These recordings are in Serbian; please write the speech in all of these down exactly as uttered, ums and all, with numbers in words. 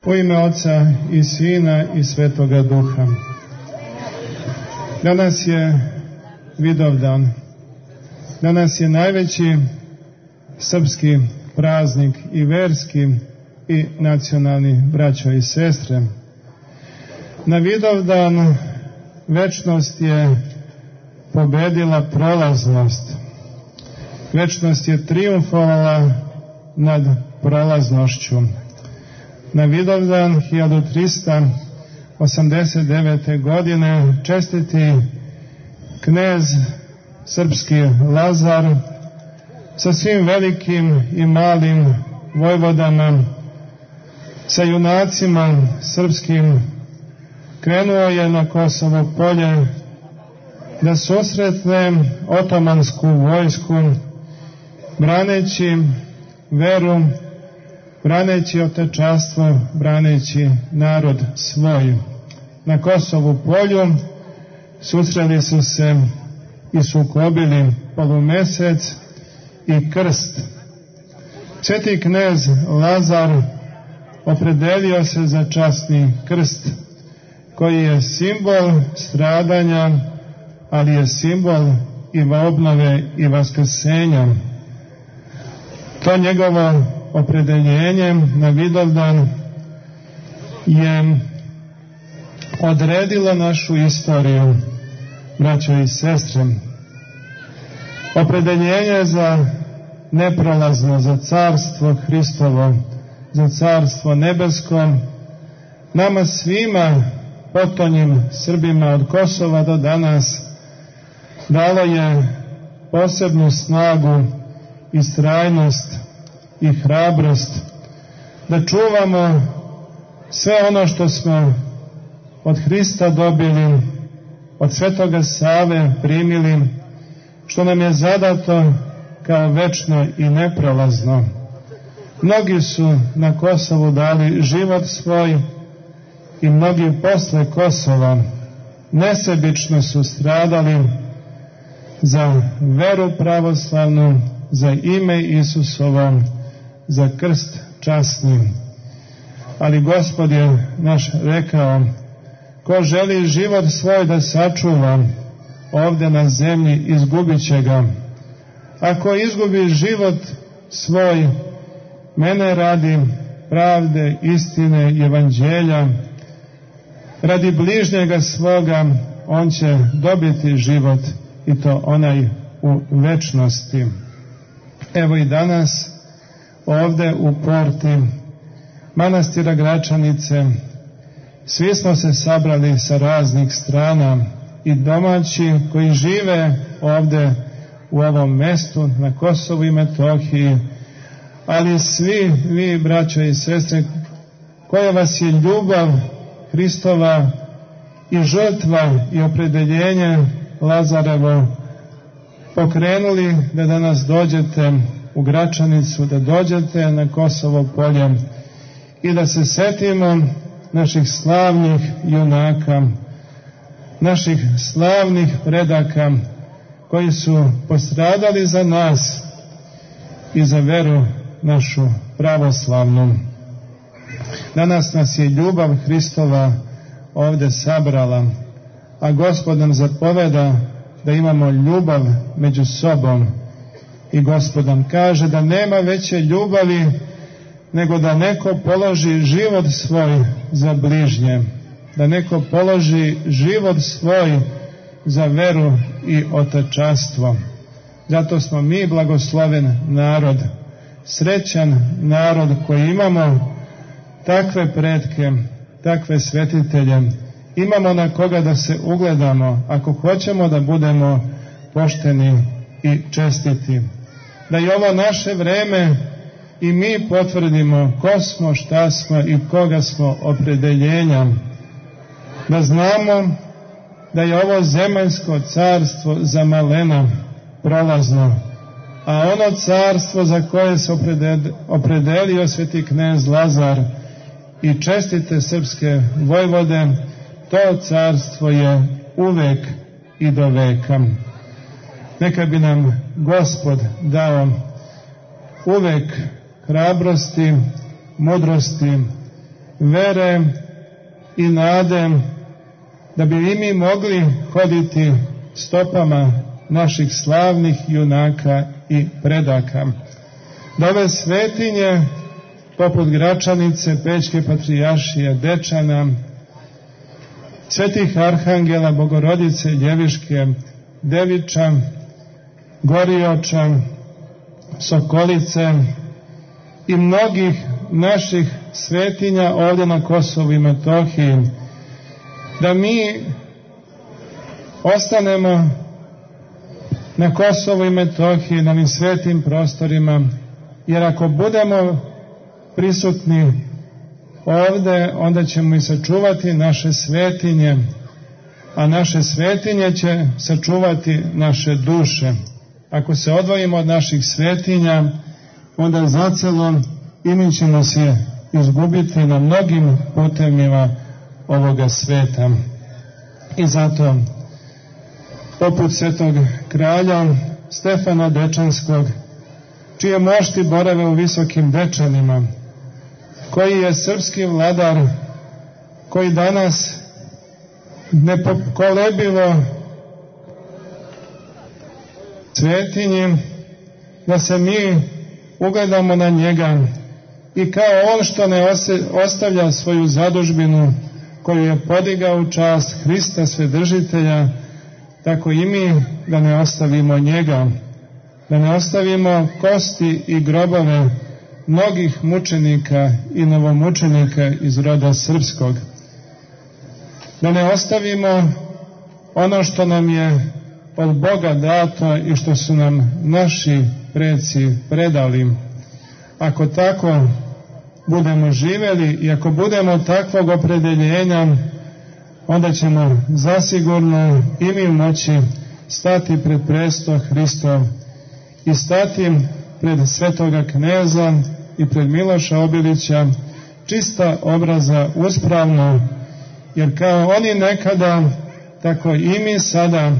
U ime Oca i Sina i Svetoga Duha. Danas je Vidovdan. Danas je najveći srpski praznik i verski i nacionalni, braćo i sestre. Na Vidovdan večnost je pobedila prolaznost. Večnost je trijumfovala nad prolaznošću. Na Vidovdan hiljadu trista osamdeset devete. godine čestiti knez srpski Lazar sa svim velikim i malim vojvodama, sa junacima srpskim, krenuo je na Kosovo polje da susretne otomansku vojsku, braneći veru, braneći otečastvo, braneći narod svoj. Na Kosovu polju susreli su se i sukobili polumesec i krst. Sveti knez Lazar opredelio se za časni krst, koji je simbol stradanja, ali je simbol i obnove i vaskrsenja. To njegovo opredeljenje na Vidovdan je odredilo našu istoriju, braćo i sestre. Opredeljenje za neprolazno, za carstvo Hristovo, za carstvo nebesko, nama svima, potonjim Srbima od Kosova do danas, dalo je posebnu snagu, istrajnost i hrabrost da čuvamo sve ono što smo od Hrista dobili, od Svetoga Save primili, što nam je zadato kao večno i neprolazno. Mnogi su na Kosovu dali život svoj i mnogi posle Kosova nesebično su stradali za veru pravoslavnu, za ime Isusovo, za krst časni. Ali Gospod je naš rekao, ko želi život svoj da sačuva ovde na zemlji, izgubit će ga. Ako izgubi život svoj, mene radi pravde, istine i evanđelja, radi bližnjega svoga, on će dobiti život, i to onaj u večnosti. Evo i danas ovde u porti manastira Gračanice svi smo se sabrali sa raznih strana, i domaći koji žive ovde u ovom mestu na Kosovu i Metohiji, ali svi vi, braćo i sestre, koja vas je ljubav Hristova i žrtva i opredeljenje Lazarevo pokrenuli da danas dođete u Gračanicu, da dođete na Kosovo polje i da se setimo naših slavnih junaka, naših slavnih predaka koji su postradali za nas i za veru našu pravoslavnu. Danas nas je ljubav Hristova ovde sabrala, a Gospod nam zapoveda da imamo ljubav među sobom, i Gospod nam kaže da nema veće ljubavi nego da neko položi život svoj za bližnje, da neko položi život svoj za veru i otečastvo. Zato smo mi blagosloven narod, srećan narod koji imamo takve pretke, takve svetitelje, imamo na koga da se ugledamo ako hoćemo da budemo pošteni i čestiti. Da i ovo naše vreme i mi potvrdimo ko smo, šta smo i koga smo opredeljenja. Da znamo da je ovo zemaljsko carstvo za malena prolazno, a ono carstvo za koje se opredelio sveti knez Lazar i čestite srpske vojvode, to carstvo je uvek i do veka. Neka bi nam Gospod dao uvek hrabrosti, mudrosti vere i nade, da bi i mi mogli hoditi stopama naših slavnih junaka i predaka. Da ove svetinje, poput Gračanice, Pećke patrijaršije, Dečana, svetih arhangela, Bogorodice, Ljeviške, Deviča, Gorioča, Sokolice i mnogih naših svetinja ovdje na Kosovu i Metohiji, da mi ostanemo na Kosovu i Metohiji, na ovim svetim prostorima, jer ako budemo prisutni ovde, onda ćemo i sačuvati naše svetinje, a naše svetinje će sačuvati naše duše. Ako se odvojimo od naših svetinja, onda zacelo i mi ćemo se izgubiti na mnogim putevima ovoga sveta. I zato, poput svetog kralja Stefana Dečanskog, čije mošti borave u visokim Dečanima, koji je srpski vladar, koji danas nepokolebivo svetinji, da se mi ugledamo na njega i kao on što ne ostavlja svoju zadužbinu koju je podigao u čast Hrista Svedržitelja, tako i mi da ne ostavimo njega, da ne ostavimo kosti i grobove mnogih mučenika i novomučenika iz roda srpskog, da ne ostavimo ono što nam je od Boga dato i što su nam naši preci predali. Ako tako budemo živjeli i ako budemo takvog opredeljenja, onda ćemo zasigurno i mi moći stati pred presto Hristov i stati pred svetoga kneza i pred Miloša Obilića čista obraza uspravno, jer kao oni nekada, tako i mi sada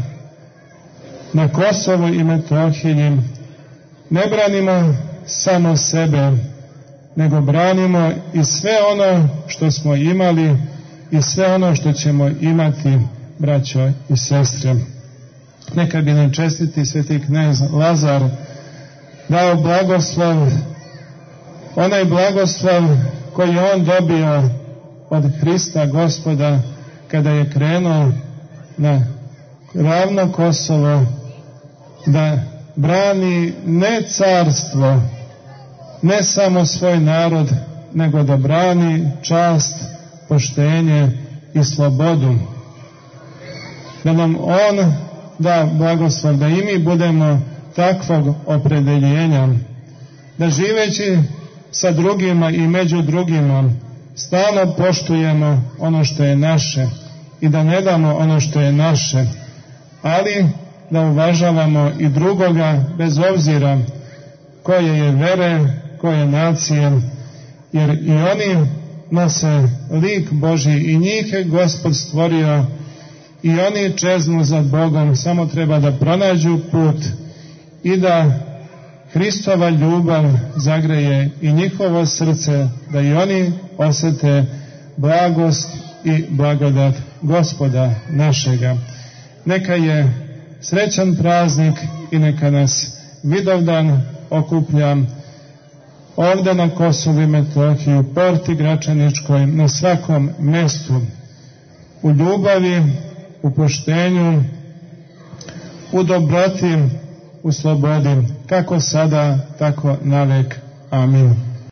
na Kosovu i Metohiji ne branimo samo sebe, nego branimo i sve ono što smo imali i sve ono što ćemo imati, braćo i sestre. Neka bi nam čestiti sveti knez Lazar dao blagoslov, onaj blagoslov koji je on dobio od Hrista Gospoda kada je krenuo na ravno Kosovo da brani ne carstvo, ne samo svoj narod, nego da brani čast, poštenje i slobodu. Da nam on da blagoslov, da i mi budemo takvog opredeljenja, da živeći sa drugima i među drugima stalno poštujemo ono što je naše i da ne damo ono što je naše, ali da uvažavamo i drugoga bez obzira koje je vere, koje nacije, jer i oni nose lik Božji i njih je Gospod stvorio i oni čeznu za Bogom, samo treba da pronađu put i da Hristova ljubav zagreje i njihovo srce, da i oni osete blagost i blagodat Gospoda našega. Neka je srećan praznik i neka nas Vidovdan okuplja ovdje na Kosovu i Metohiji, u Porti Gračaničkoj, na svakom mestu, u ljubavi, u poštenju, u dobroti, u slobodi, kako sada, tako navek. Amin.